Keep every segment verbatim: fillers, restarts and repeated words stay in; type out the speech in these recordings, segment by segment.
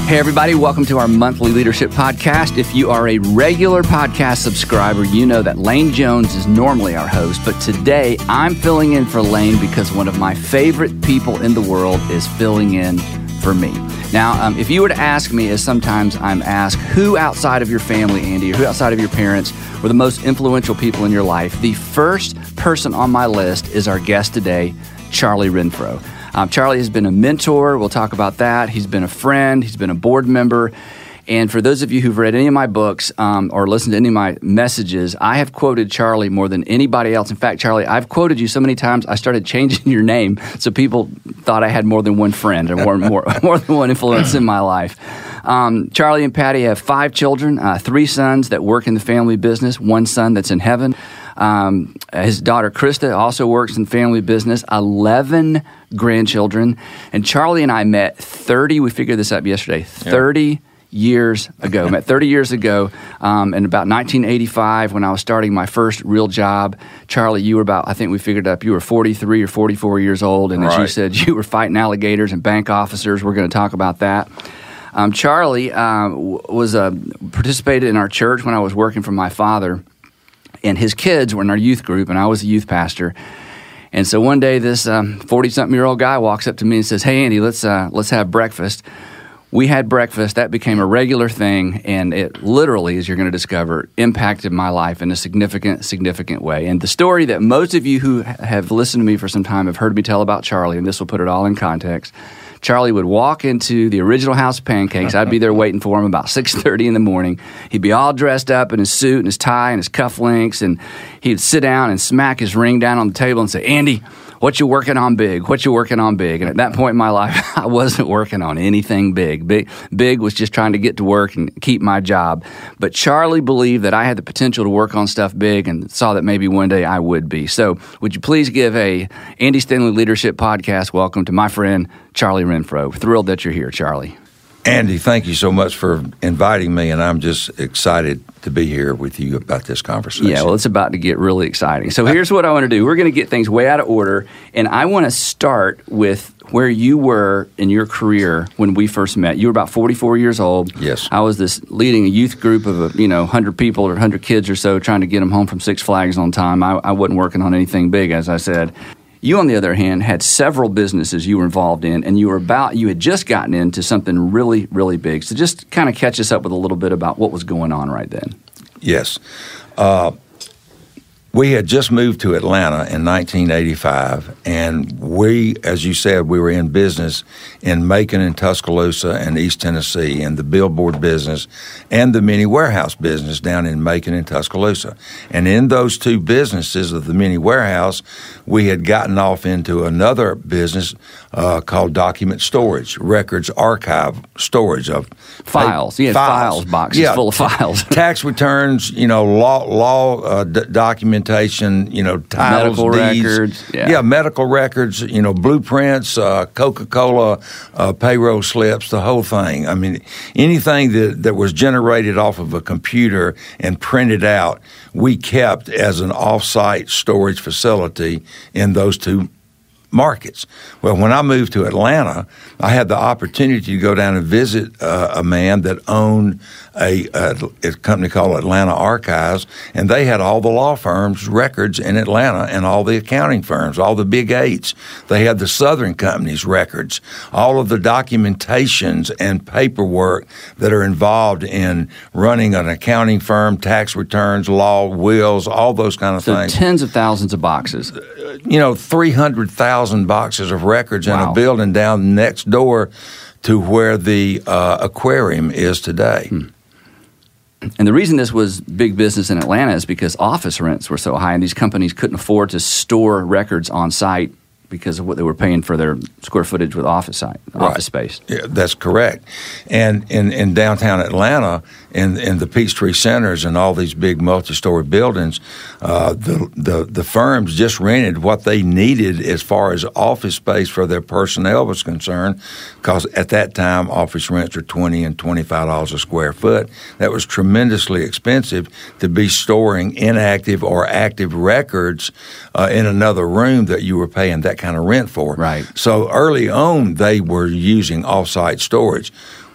Hey, everybody, welcome to our monthly leadership podcast. If you are a regular podcast subscriber, you know that Lane Jones is normally our host, but today I'm filling in for Lane because one of my favorite people in the world is filling in for me. Now, um, if you were to ask me, as sometimes I'm asked, who outside of your family, Andy, or who outside of your parents were the most influential people in your life, the first person on my list is our guest today, Charlie Renfro. Um, Charlie has been a mentor. We'll talk about that. He's been a friend. He's been a board member. And for those of you who've read any of my books um, or listened to any of my messages, I have quoted Charlie more than anybody else. In fact, Charlie, I've quoted you so many times, I started changing your name so people thought I had more than one friend or more, more, more than one influence in my life. Um, Charlie and Patty have five children, uh, three sons that work in the family business, one son that's in heaven. Um, his daughter, Krista, also works in family business, eleven grandchildren. And Charlie and I met thirty, we figured this up yesterday, thirty yeah. years ago. Met thirty years ago um, in about nineteen eighty-five when I was starting my first real job. Charlie, you were about, I think we figured up, you were forty-three or forty-four years old. And right. as you said, you were fighting alligators and bank officers. We're going to talk about that. Um, Charlie um, was uh, participated in our church when I was working for my father. And his kids were in our youth group, and I was a youth pastor. And so one day, this um, forty-something-year-old guy walks up to me and says, "Hey, Andy, let's uh, let's have breakfast." We had breakfast. That became a regular thing, and it literally, as you're going to discover, impacted my life in a significant, significant way. And the story that most of you who have listened to me for some time have heard me tell about Charlie, and this will put it all in context. Charlie would walk into the original House of Pancakes. I'd be there waiting for him about six thirty in the morning. He'd be all dressed up in his suit and his tie and his cufflinks, and he'd sit down and smack his ring down on the table and say, "Andy, what you working on big? What you working on big?" And at that point in my life, I wasn't working on anything big. Big, big was just trying to get to work and keep my job. But Charlie believed that I had the potential to work on stuff big and saw that maybe one day I would be. So would you please give a Andy Stanley Leadership Podcast welcome to my friend, Charlie Renfro. Thrilled that you're here, Charlie. Andy, thank you so much for inviting me, and I'm just excited to be here with you about this conversation. Yeah, well, it's about to get really exciting. So here's what I want to do. We're going to get things way out of order, and I want to start with where you were in your career when we first met. You were about forty-four years old. Yes. I was this leading a youth group of, a, you know, one hundred people or one hundred kids or so, trying to get them home from Six Flags on time. I, I wasn't working on anything big, as I said. You, on the other hand, had several businesses you were involved in, and you were about you had just gotten into something really, really big. So just kind of catch us up with a little bit about what was going on right then. Yes. Uh, we had just moved to Atlanta in nineteen eighty-five, and we, as you said, we were in business in Macon and Tuscaloosa and East Tennessee, in the billboard business and the mini warehouse business down in Macon and Tuscaloosa. And in those two businesses of the mini warehouse, we had gotten off into another business uh, called document storage, records archive storage of files. You had files, files boxes yeah, full of files. Tax returns, you know, law law uh, d- documentation, you know, titles, medical deeds, records. Yeah. yeah, medical records, you know, blueprints, uh, Coca-Cola uh, payroll slips, the whole thing. I mean, anything that, that was generated off of a computer and printed out, we kept as an off-site storage facility in those two markets. Well, when I moved to Atlanta, I had the opportunity to go down and visit uh, a man that owned a, a, a company called Atlanta Archives, and they had all the law firms' records in Atlanta and all the accounting firms, all the big eights. They had the Southern Company's records, all of the documentations and paperwork that are involved in running an accounting firm, tax returns, law, wills, all those kind of so things. Tens of thousands of boxes. You know, three hundred thousand boxes of records wow. in a building down next door to where the uh, aquarium is today. Hmm. And the reason this was big business in Atlanta is because office rents were so high, and these companies couldn't afford to store records on site because of what they were paying for their square footage with office site, right. office space. Yeah, that's correct. And in, in downtown Atlanta, in in the Peachtree Centers and all these big multi-story buildings, uh, the, the the firms just rented what they needed as far as office space for their personnel was concerned, because at that time office rents were twenty and twenty-five dollars a square foot. That was tremendously expensive to be storing inactive or active records uh, in another room that you were paying that kind of rent for. Right. So early on, they were using off-site storage.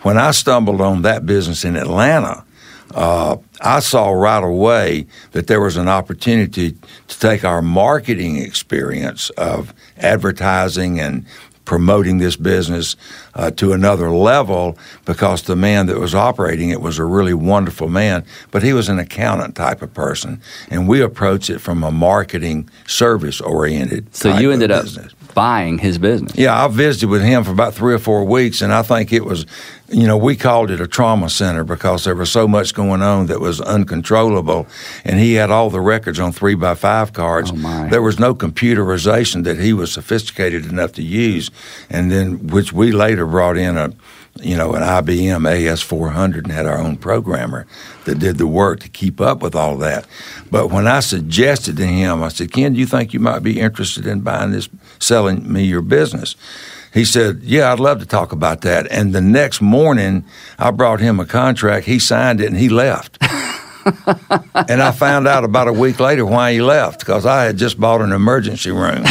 when I stumbled on that business in Atlanta, uh, I saw right away that there was an opportunity to take our marketing experience of advertising and promoting this business uh, to another level, because the man that was operating it was a really wonderful man, but he was an accountant type of person, and we approached it from a marketing service-oriented So type you ended of up business. buying his business. Yeah, I visited with him for about three or four weeks, and I think it was, you know, we called it a trauma center because there was so much going on that was uncontrollable, and he had all the records on three by five cards. Oh, my. There was no computerization that he was sophisticated enough to use, and then which we later brought in a, you know, an I B M A S four hundred and had our own programmer that did the work to keep up with all that. But when I suggested to him, I said, Ken, do you think you might be interested in buying this, selling me your business? He said, yeah, I'd love to talk about that. And the next morning, I brought him a contract. He signed it, and he left. And I found out about a week later why he left, because I had just bought an emergency room.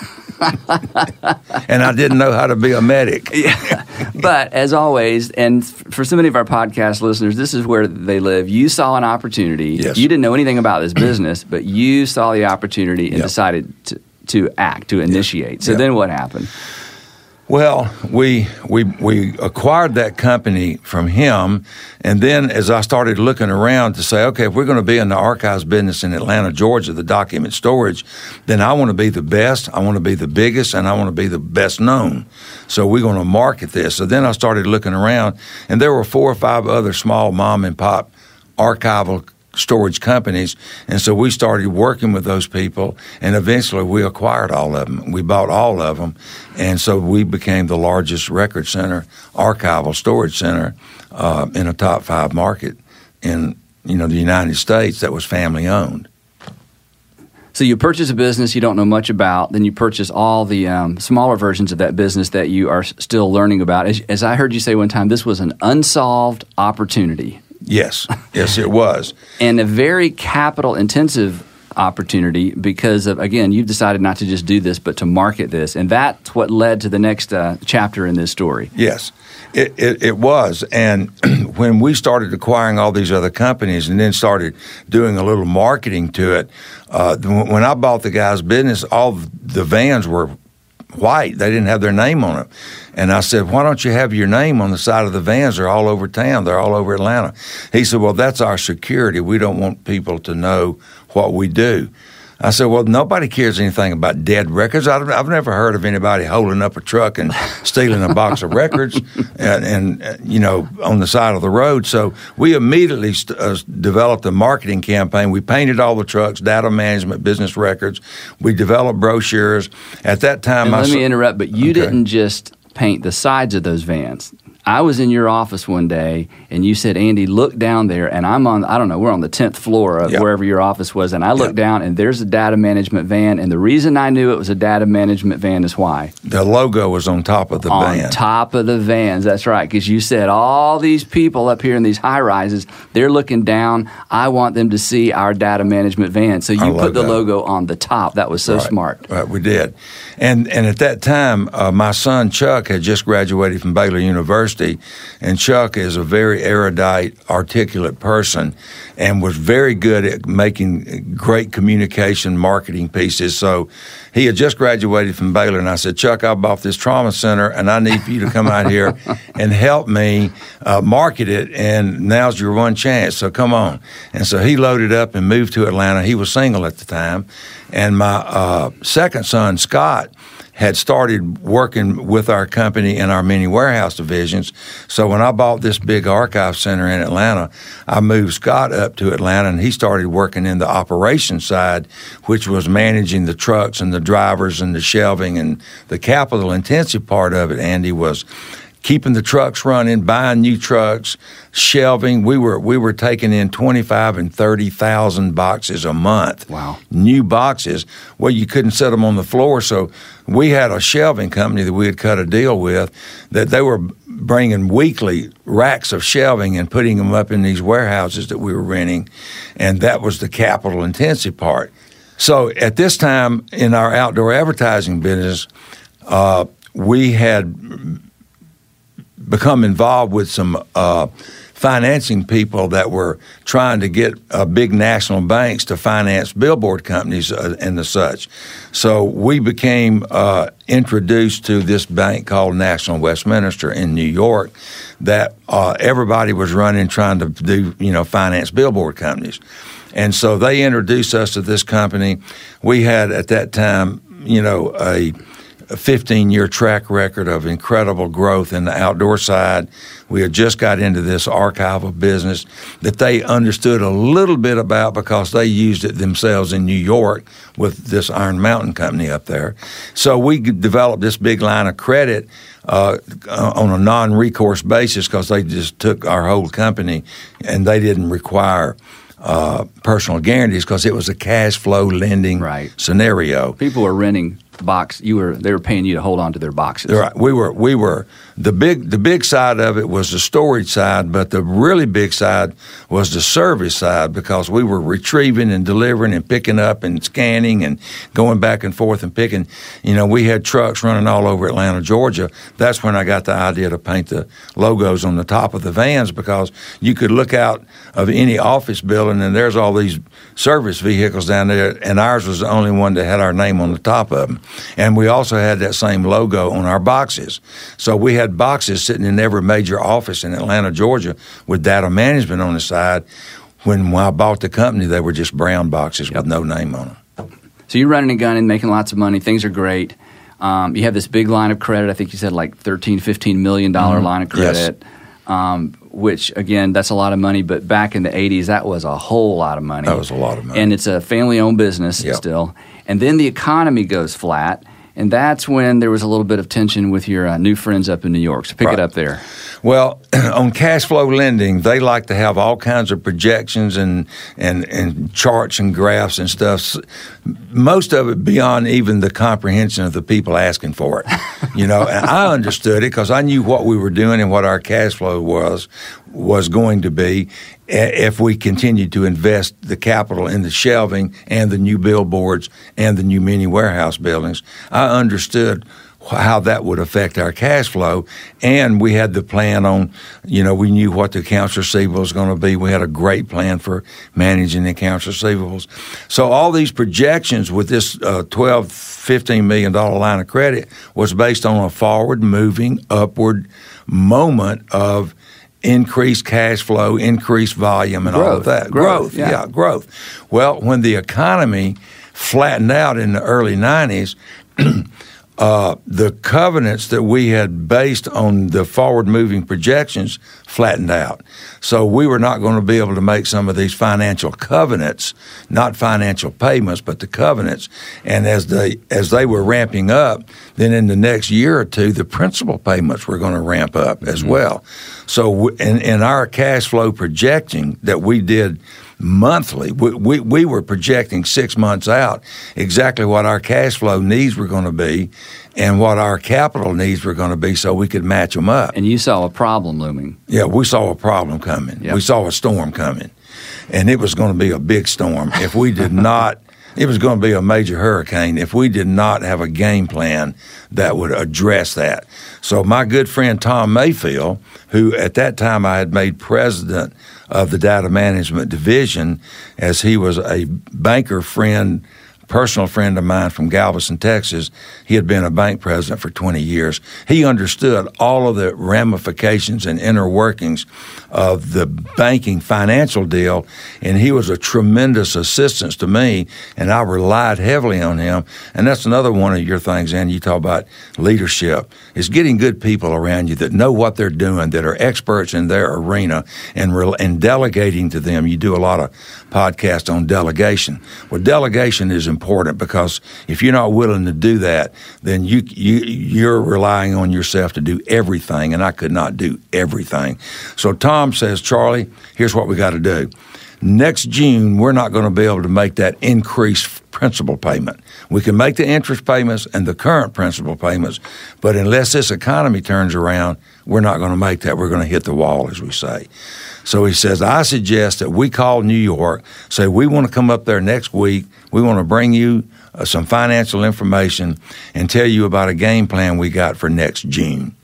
And I didn't know how to be a medic. Yeah. But as always, and for so many of our podcast listeners, this is where they live. You saw an opportunity. Yes. You didn't know anything about this business, but you saw the opportunity and Yep. decided to, to act, to initiate. So Yep. then what happened? Well, we we we acquired that company from him, and then as I started looking around to say, okay, if we're going to be in the archives business in Atlanta, Georgia, the document storage, then I want to be the best, I want to be the biggest, and I want to be the best known. So we're going to market this. So then I started looking around, and there were four or five other small mom and pop archival storage companies, and so we started working with those people, and eventually we acquired all of them. We bought all of them, and so we became the largest record center, archival storage center uh, in a top five market in you know the United States that was family owned. So you purchase a business you don't know much about, then you purchase all the um, smaller versions of that business that you are s- still learning about. As, as I heard you say one time, this was an unsolved opportunity. Yes, yes, it was. And a very capital-intensive opportunity because of, again, you've decided not to just do this, but to market this. And that's what led to the next uh, chapter in this story. Yes, it, it, it was. And when we started acquiring all these other companies and then started doing a little marketing to it, uh, when I bought the guy's business, all the vans were white. They didn't have their name on it. And I said, why don't you have your name on the side of the vans? They're all over town. They're all over Atlanta. He said, well, that's our security. We don't want people to know what we do. I said, well, nobody cares anything about dead records. I've, I've never heard of anybody holding up a truck and stealing a box of records and, and, uh, you know, on the side of the road. So we immediately st- uh, developed a marketing campaign. We painted all the trucks, data management, business records. We developed brochures. At that time, And I let s- me interrupt, but you Okay. didn't just paint the sides of those vans. I was in your office one day, and you said, Andy, look down there, and I'm on, I don't know, we're on the tenth floor of Yep. wherever your office was, and I looked Yep. down, and there's a data management van, and the reason I knew it was a data management van is why? The logo was on top of the on van. top of the vans, that's right, because you said all these people up here in these high-rises, they're looking down, I want them to see our data management van, so you Our put the logo. logo on the top. That was so Right. smart. Right, we did. And and at that time, uh, my son Chuck had just graduated from Baylor University, and Chuck is a very erudite, articulate person and was very good at making great communication marketing pieces. So he had just graduated from Baylor, and I said, Chuck, I bought this trauma center, and I need for you to come out here and help me uh, market it, and now's your one chance, so come on. And so he loaded up and moved to Atlanta. He was single at the time. And my uh, second son, Scott, had started working with our company in our mini warehouse divisions. So when I bought this big archive center in Atlanta, I moved Scott up to Atlanta, and he started working in the operations side, which was managing the trucks and the drivers and the shelving, and the capital intensive part of it, Andy, was keeping the trucks running, buying new trucks, shelving. We were we were taking in twenty-five and thirty thousand boxes a month. Wow. New boxes. Well, you couldn't set them on the floor, so we had a shelving company that we had cut a deal with that they were bringing weekly racks of shelving and putting them up in these warehouses that we were renting, and that was the capital intensive part. So at this time in our outdoor advertising business, uh, we had become involved with some uh, financing people that were trying to get uh, big national banks to finance billboard companies uh, and the such. So we became uh, introduced to this bank called National Westminster in New York that uh, everybody was running trying to do, you know, finance billboard companies. And so they introduced us to this company. We had at that time, you know, a a fifteen-year track record of incredible growth in the outdoor side. We had just got into this archival business that they understood a little bit about because they used it themselves in New York with this Iron Mountain company up there. So we developed this big line of credit uh, on a non-recourse basis because they just took our whole company and they didn't require uh, personal guarantees because it was a cash flow lending right. scenario. People were renting box. You were they were paying you to hold on to their boxes. Right. We were we were the big the big side of it was the storage side, but the really big side was the service side because we were retrieving and delivering and picking up and scanning and going back and forth and picking. You know, we had trucks running all over Atlanta, Georgia. That's when I got the idea to paint the logos on the top of the vans because you could look out of any office building and there's all these service vehicles down there, and ours was the only one that had our name on the top of them. And we also had that same logo on our boxes. So we had boxes sitting in every major office in Atlanta, Georgia with data management on the side. When, when I bought the company, they were just brown boxes yep. with no name on them. So you're running and gunning, making lots of money. Things are great. Um, you have this big line of credit. I think you said like thirteen, fifteen million dollars mm-hmm. line of credit, yes. um, which, again, that's a lot of money. But back in the eighties, that was a whole lot of money. That was a lot of money. And it's a family-owned business yep. still. And then the economy goes flat, and that's when there was a little bit of tension with your uh, new friends up in New York. So pick right. it up there. Well, on cash flow lending, they like to have all kinds of projections and, and, and charts and graphs and stuff. Most of it beyond even the comprehension of the people asking for it. You know, and I understood it because I knew what we were doing and what our cash flow was was going to be if we continued to invest the capital in the shelving and the new billboards and the new mini warehouse buildings. I understood how that would affect our cash flow, and we had the plan on, you know, we knew what the accounts receivable was going to be. We had a great plan for managing the accounts receivables. So all these projections with this uh, twelve, fifteen million dollars line of credit was based on a forward-moving, upward moment of increased cash flow, increased volume, and growth, all of that. Growth, growth yeah. yeah, growth. Well, when the economy flattened out in the early nineties, uh, the covenants that we had based on the forward-moving projections flattened out. So we were not going to be able to make some of these financial covenants, not financial payments, but the covenants. And as they as they were ramping up, then in the next year or two, the principal payments were going to ramp up as mm-hmm. well. So in, in our cash flow projecting that we did monthly, we, we, we were projecting six months out exactly what our cash flow needs were going to be and what our capital needs were going to be so we could match them up. And you saw a problem looming. Yeah, we saw a problem coming. Yep. We saw a storm coming. And it was going to be a big storm. If we did not, it was going to be a major hurricane if we did not have a game plan that would address that. So my good friend Tom Mayfield, who at that time I had made president of the data management division, as he was a banker friend, personal friend of mine from Galveston, Texas. He had been a bank president for twenty years. He understood all of the ramifications and inner workings of the banking financial deal, and he was a tremendous assistance to me, and I relied heavily on him. And that's another one of your things, Andy, you talk about leadership, is getting good people around you that know what they're doing, that are experts in their arena, and, re- and delegating to them. You do a lot of podcasts on delegation. Well, delegation is important because if you're not willing to do that, then you, you, you're relying on yourself to do everything, and I could not do everything. So Tom says, Charlie, here's what we got to do. Next June, we're not going to be able to make that increased principal payment. We can make the interest payments and the current principal payments, but unless this economy turns around, we're not going to make that. We're going to hit the wall, as we say. So he says, I suggest that we call New York, say we want to come up there next week. We want to bring you uh, some financial information and tell you about a game plan we got for next June.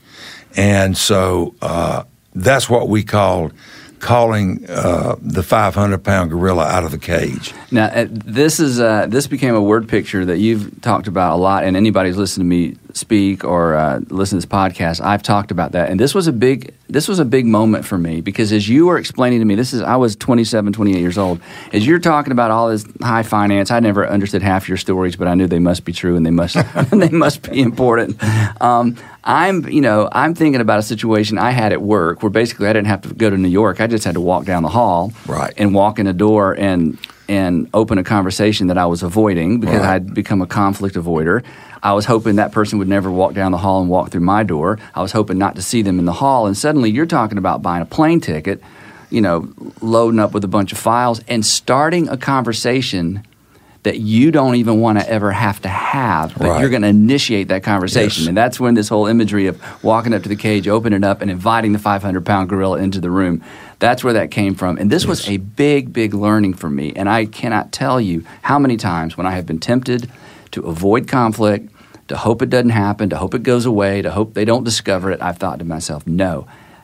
And so uh, that's what we called calling uh, the five hundred pound gorilla out of the cage. Now, uh, this is uh, this became a word picture that you've talked about a lot, and anybody who's listened to me speak or uh, listen to this podcast, I've talked about that. And this was a big this was a big moment for me, because as you were explaining to me, this is I was twenty-seven, twenty-eight years old. As you're talking about all this high finance, I never understood half your stories, but I knew they must be true and they must they must be important. Um, I'm, you know, I'm thinking about a situation I had at work where basically I didn't have to go to New York. I just had to walk down the hall right. and walk in a door and and open a conversation that I was avoiding because right. I'd become a conflict avoider. I was hoping that person would never walk down the hall and walk through my door. I was hoping not to see them in the hall. And suddenly you're talking about buying a plane ticket, you know, loading up with a bunch of files and starting a conversation that you don't even want to ever have to have, but right. you're going to initiate that conversation. Yes. And that's when this whole imagery of walking up to the cage, opening it up, and inviting the five hundred pound gorilla into the room, that's where that came from. And this yes. was a big, big learning for me. And I cannot tell you how many times when I have been tempted to avoid conflict, to hope it doesn't happen, to hope it goes away, to hope they don't discover it, I've thought to myself, no,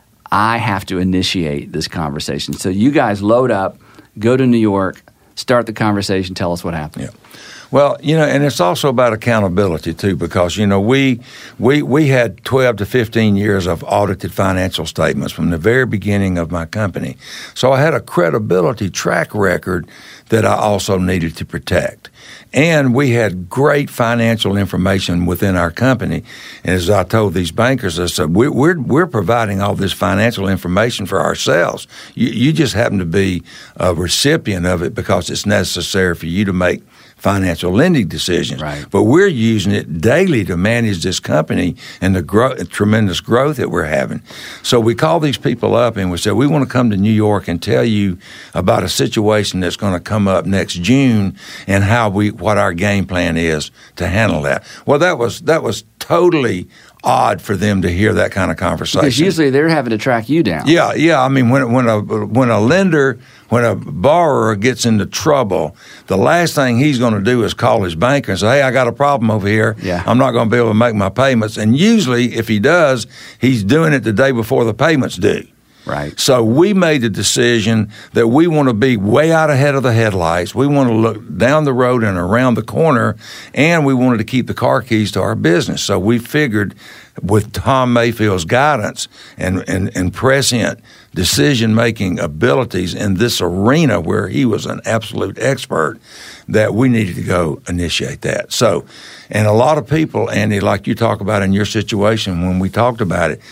I have to initiate this conversation. So you guys load up, go to New York, start the conversation, tell us what happened. Yeah. Well, you know, and it's also about accountability too, because, you know, we we we had twelve to fifteen years of audited financial statements from the very beginning of my company. So I had a credibility track record that I also needed to protect. And we had great financial information within our company. And as I told these bankers, I said, we're we're, we're providing all this financial information for ourselves. You, you just happen to be a recipient of it because it's necessary for you to make financial lending decisions. Right. But we're using it daily to manage this company and the gro- tremendous growth that we're having. So we call these people up and we said, we want to come to New York and tell you about a situation that's going to come up next June and how we what our game plan is to handle that. Well, that was that was totally odd for them to hear that kind of conversation. Because usually they're having to track you down. Yeah, yeah. I mean, when when a when a lender, when a borrower gets into trouble, the last thing he's going to do is call his banker and say, hey, I got a problem over here. Yeah. I'm not going to be able to make my payments. And usually, if he does, he's doing it the day before the payments due. Right. So we made the decision that we want to be way out ahead of the headlights. We want to look down the road and around the corner, and we wanted to keep the car keys to our business. So we figured with Tom Mayfield's guidance and, and, and prescient decision-making abilities in this arena where he was an absolute expert, that we needed to go initiate that. So, and a lot of people, Andy, like you talk about in your situation when we talked about it,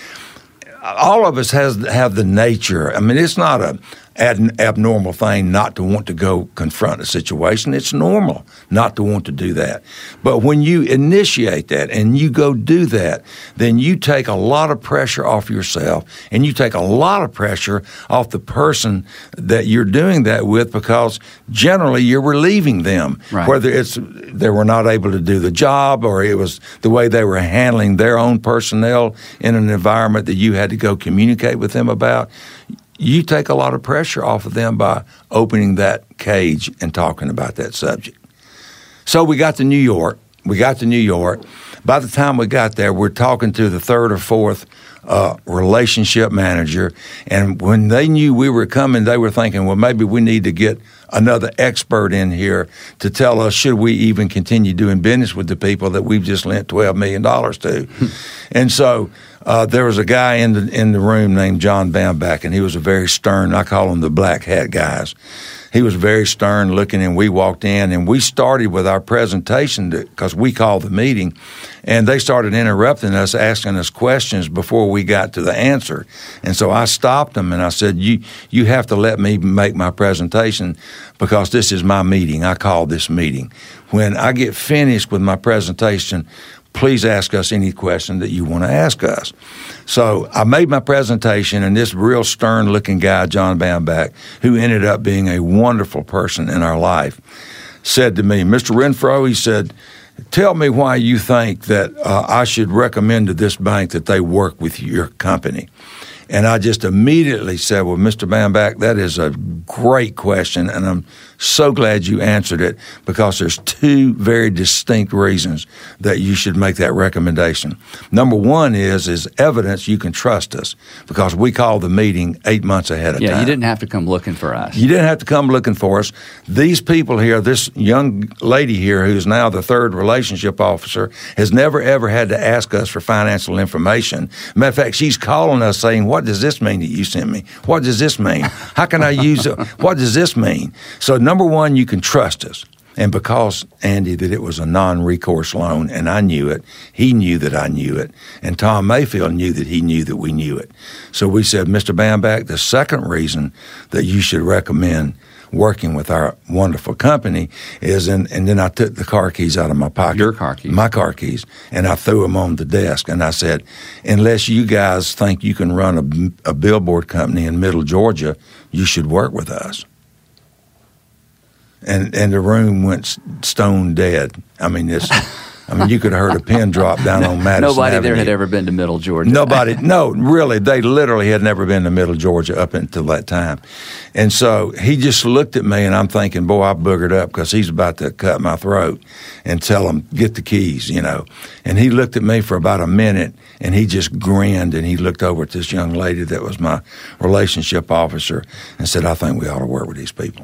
all of us has have the nature. I mean, it's not a ad, abnormal thing not to want to go confront a situation. It's normal not to want to do that. But when you initiate that and you go do that, then you take a lot of pressure off yourself and you take a lot of pressure off the person that you're doing that with, because generally you're relieving them. Right. Whether it's they were not able to do the job or it was the way they were handling their own personnel in an environment that you had to go communicate with them about. You take a lot of pressure off of them by opening that cage and talking about that subject. So we got to New York. We got to New York. By the time we got there, we're talking to the third or fourth uh, relationship manager. And when they knew we were coming, they were thinking, well, maybe we need to get another expert in here to tell us should we even continue doing business with the people that we've just lent twelve million dollars to. And so uh, there was a guy in the in the room named John Bamback, and he was a very stern, I call him the black hat guys. He was very stern looking, and we walked in, and we started with our presentation because we called the meeting, and they started interrupting us, asking us questions before we got to the answer. And so I stopped them, and I said, you you have to let me make my presentation because this is my meeting. I called this meeting. When I get finished with my presentation, please ask us any question that you want to ask us. So I made my presentation, and this real stern-looking guy, John Bamback, who ended up being a wonderful person in our life, said to me, Mister Renfro, he said, tell me why you think that uh, I should recommend to this bank that they work with your company. And I just immediately said, well, Mister Bamback, that is a great question, and I'm so glad you answered it, because there's two very distinct reasons that you should make that recommendation. Number one is is evidence you can trust us, because we called the meeting eight months ahead of yeah, time. Yeah, you didn't have to come looking for us. You didn't have to come looking for us. These people here, this young lady here who's now the third relationship officer, has never, ever had to ask us for financial information. Matter of fact, she's calling us saying, what does this mean that you sent me? What does this mean? How can I use it? What does this mean? So number one, you can trust us. And because, Andy, that it was a non-recourse loan, and I knew it, he knew that I knew it, and Tom Mayfield knew that he knew that we knew it. So we said, Mister Bamback, the second reason that you should recommend working with our wonderful company is, and, and then I took the car keys out of my pocket. Your car keys. My car keys. And I threw them on the desk. And I said, unless you guys think you can run a, a billboard company in Middle Georgia, you should work with us. And and the room went stone dead. I mean, this. I mean, you could have heard a pin drop down on Madison Nobody Avenue. there had ever been to Middle Georgia. Nobody. No, really, they literally had never been to Middle Georgia up until that time. And so he just looked at me, and I'm thinking, boy, I boogered up, because he's about to cut my throat and tell him, get the keys, you know. And he looked at me for about a minute, and he just grinned, and he looked over at this young lady that was my relationship officer and said, I think we ought to work with these people.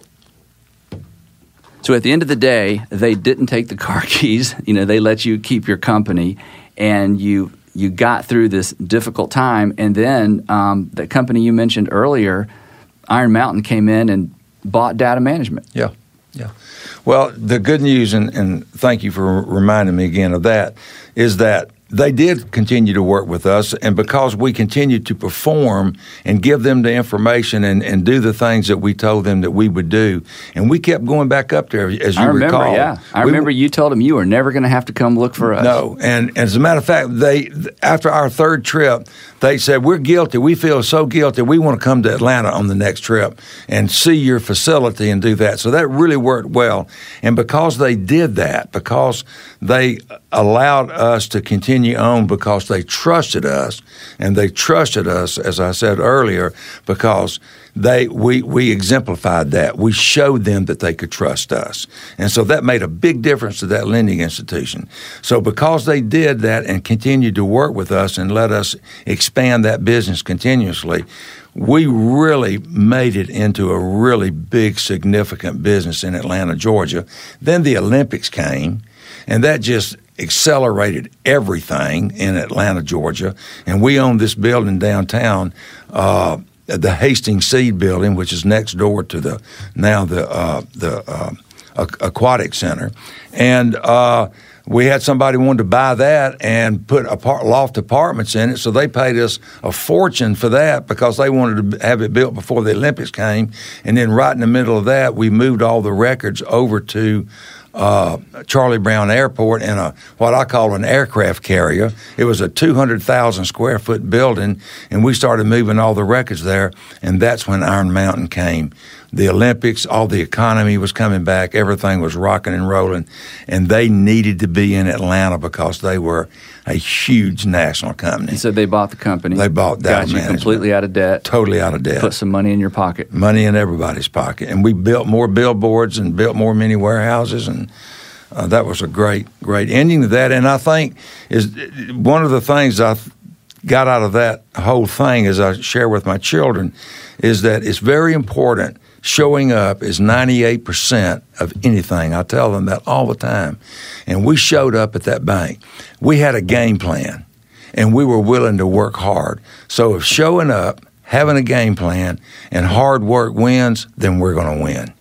So at the end of the day, they didn't take the car keys. You know, they let you keep your company, and you you got through this difficult time. And then um, the company you mentioned earlier, Iron Mountain, came in and bought Data Management. Yeah, yeah. Well, the good news, and, and thank you for reminding me again of that, is that they did continue to work with us, and because we continued to perform and give them the information and, and do the things that we told them that we would do, and we kept going back up there, as you I remember, recall. yeah. I we, remember you told them you were never going to have to come look for us. No, and as a matter of fact, they after our third trip, they said, we're guilty. We feel so guilty. We want to come to Atlanta on the next trip and see your facility and do that. So that really worked well. And because they did that, because they allowed us to continue on, because they trusted us, and they trusted us, as I said earlier, because they we we exemplified that. We showed them that they could trust us. And so that made a big difference to that lending institution. So because they did that and continued to work with us and let us expand that business continuously, we really made it into a really big, significant business in Atlanta, Georgia. Then the Olympics came, and that just accelerated everything in Atlanta, Georgia. And we owned this building downtown, uh, the Hastings Seed Building, which is next door to the now the uh, the uh, Aquatic Center, and uh, we had somebody wanted to buy that and put apart, loft apartments in it, so they paid us a fortune for that because they wanted to have it built before the Olympics came. And then right in the middle of that, we moved all the records over to Uh, Charlie Brown Airport in a what I call an aircraft carrier. It was a two hundred thousand square foot building, and we started moving all the records there, and that's when Iron Mountain came. The Olympics, all the economy was coming back, everything was rocking and rolling, and they needed to be in Atlanta because they were a huge national company. And so they bought the company. They bought Data Got you Management. completely out of debt. Totally out of debt. Put some money in your pocket. Money in everybody's pocket. And we built more billboards and built more mini warehouses, and uh, that was a great, great ending to that. And I think is one of the things I got out of that whole thing, as I share with my children, is that it's very important. Showing up is ninety-eight percent of anything. I tell them that all the time. And we showed up at that bank. We had a game plan, and we were willing to work hard. So if showing up, having a game plan, and hard work wins, then we're going to win.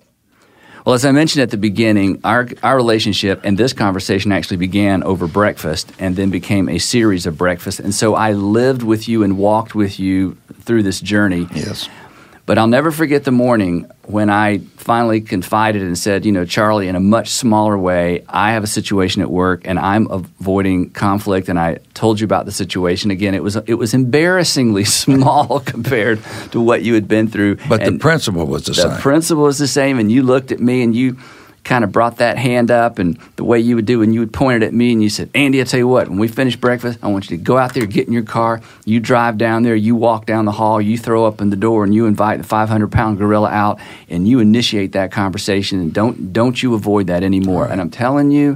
Well, as I mentioned at the beginning, our our relationship and this conversation actually began over breakfast and then became a series of breakfasts. And so I lived with you and walked with you through this journey. Yes. But I'll never forget the morning when I finally confided and said, you know, Charlie, in a much smaller way, I have a situation at work and I'm avoiding conflict. And I told you about the situation. Again, it was it was embarrassingly small compared to what you had been through. But and the principle was the, the same. The principle was the same. And you looked at me and you kind of brought that hand up, and the way you would do, and you would point it at me, and you said, Andy, I tell you what, when we finish breakfast, I want you to go out there, get in your car, you drive down there, you walk down the hall, you throw up in the door, and you invite the five hundred pound gorilla out, and you initiate that conversation, and don't don't you avoid that anymore. Right. And I'm telling you,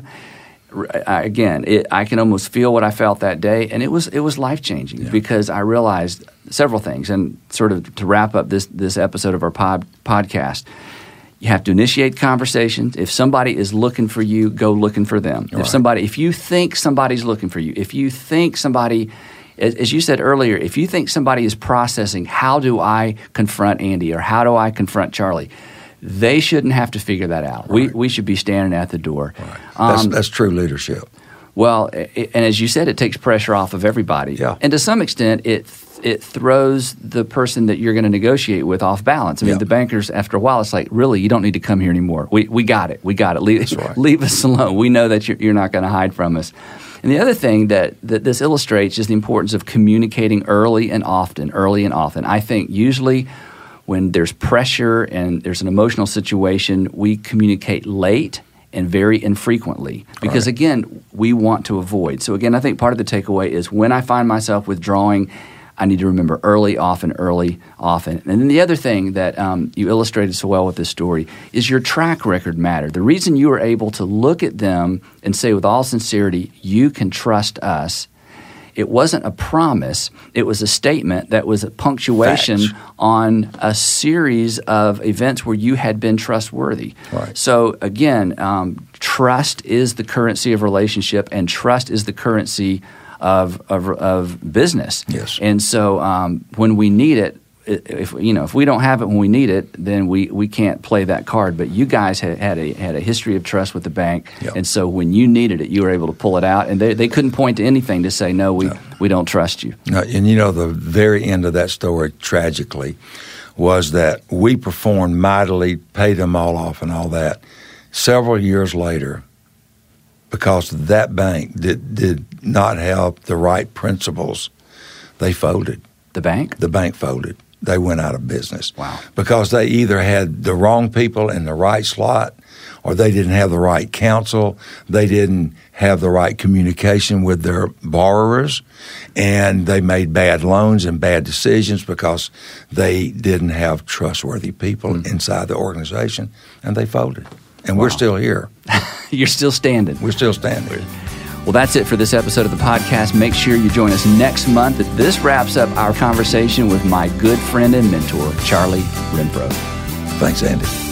I, again, it, I can almost feel what I felt that day, and it was it was life-changing yeah. because I realized several things. And sort of to wrap up this this episode of our pod, podcast, you have to initiate conversations. If somebody is looking for you, go looking for them. Right. If somebody, if you think somebody's looking for you, if you think somebody, as, as you said earlier, if you think somebody is processing, how do I confront Andy or how do I confront Charlie? They shouldn't have to figure that out. Right. We we should be standing at the door. Right. That's, um, that's true leadership. Well, it, and as you said, it takes pressure off of everybody. Yeah. And to some extent, it it throws the person that you're going to negotiate with off balance. I mean, yeah. the bankers, after a while, it's like, really, you don't need to come here anymore. We we got it. We got it. Leave, that's right. leave us alone. We know that you're, you're not going to hide from us. And the other thing that, that this illustrates is the importance of communicating early and often, early and often. I think usually when there's pressure and there's an emotional situation, we communicate late and very infrequently because, right. again, we want to avoid. So, again, I think part of the takeaway is when I find myself withdrawing, I need to remember early, often, early, often. And then the other thing that um, you illustrated so well with this story is your track record mattered. The reason you were able to look at them and say with all sincerity, you can trust us, it wasn't a promise. It was a statement that was a punctuation Facts. on a series of events where you had been trustworthy. Right. So again, um, trust is the currency of relationship, and trust is the currency of of, of business. Yes. And so um, when we need it, if you know if we don't have it when we need it, then we, we can't play that card. But you guys had, had a had a history of trust with the bank, yep. and so when you needed it, you were able to pull it out, and they they couldn't point to anything to say no, we no. we don't trust you. No, and you know the very end of that story, tragically, was that we performed mightily, paid them all off, and all that. Several years later, because that bank did did not have the right principles, they folded. The bank? The bank folded. They went out of business. Wow. Because they either had the wrong people in the right slot, or they didn't have the right counsel, they didn't have the right communication with their borrowers, and they made bad loans and bad decisions because they didn't have trustworthy people mm-hmm. inside the organization, and they folded. And wow. we're still here. You're still standing. We're still standing. Well, that's it for this episode of the podcast. Make sure you join us next month. This wraps up our conversation with my good friend and mentor, Charlie Renfro. Thanks, Andy.